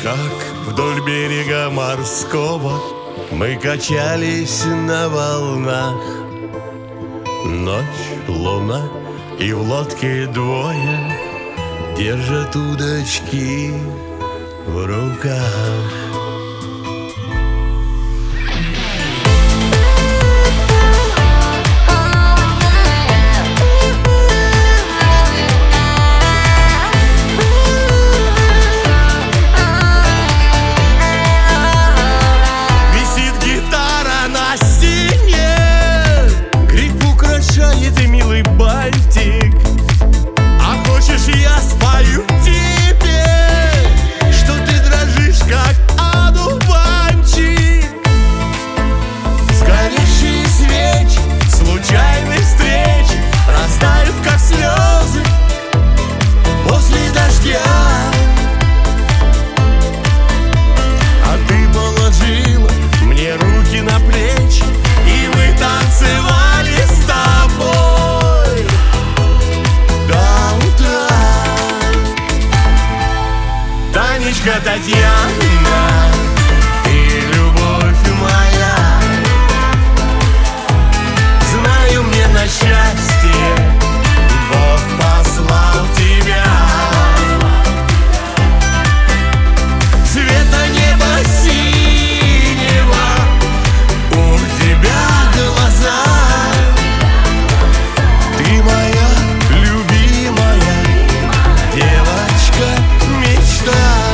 Как вдоль берега морского мы качались на волнах. Ночь, луна и в лодке двое держат удочки в руках. Татьяна, ты любовь моя, знаю, мне на счастье Бог послал тебя. Цвета неба синего, у тебя глаза. Ты моя любимая девочка, мечта.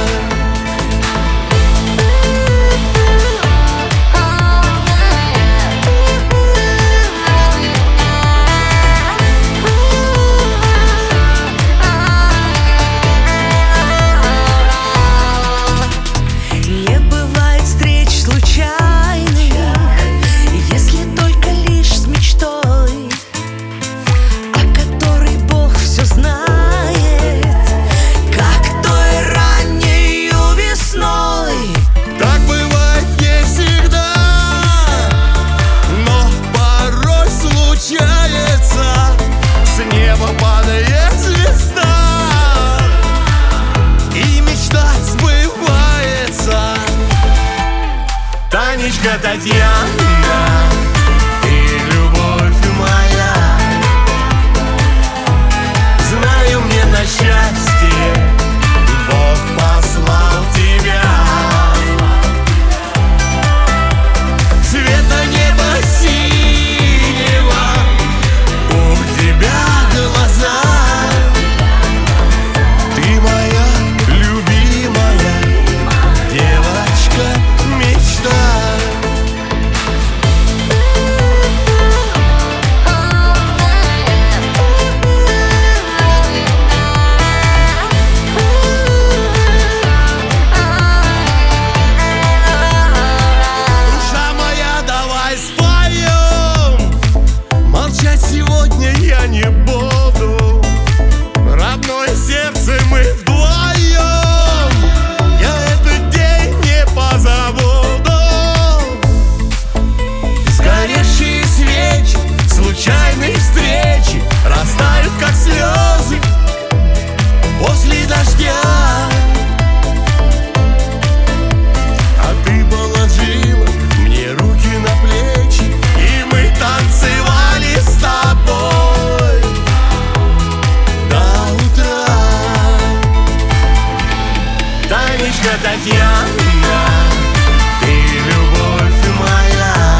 Танечка Татьяна, ты любовь моя, знаю, мне на счастье Бог послал тебя. Цвета неба синего, у тебя глаза. Ты моя любимая девочка, мечта. Сегодня я не буду, родное сердце, мы вдвоем. Я этот день не позабуду. Сгоревшие свечи, случайные встречи растают, как слезы после дождя. А ты положила мне руки на плечи, и мы танцевали с тобой до утра. Танечка Татьяна, ты любовь моя,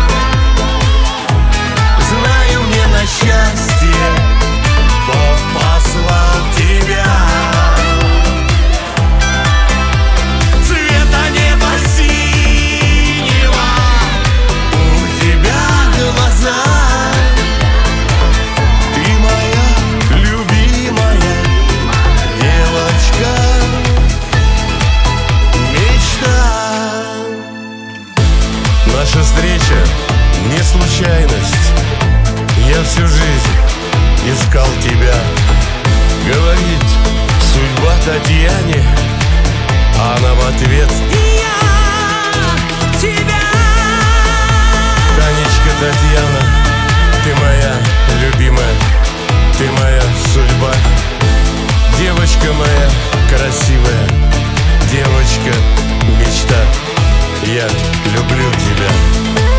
знаю, мне на счастье Бог послал тебя. Цвета неба синего, у тебя глаза. Ты моя любимая девочка, мечта. Наша встреча не случайность. Я всю жизнь искал тебя. Говорит судьба Татьяне, а она в ответ: я тебя. Танечка Татьяна, ты моя любимая, ты моя судьба. Девочка моя красивая, девочка я люблю тебя.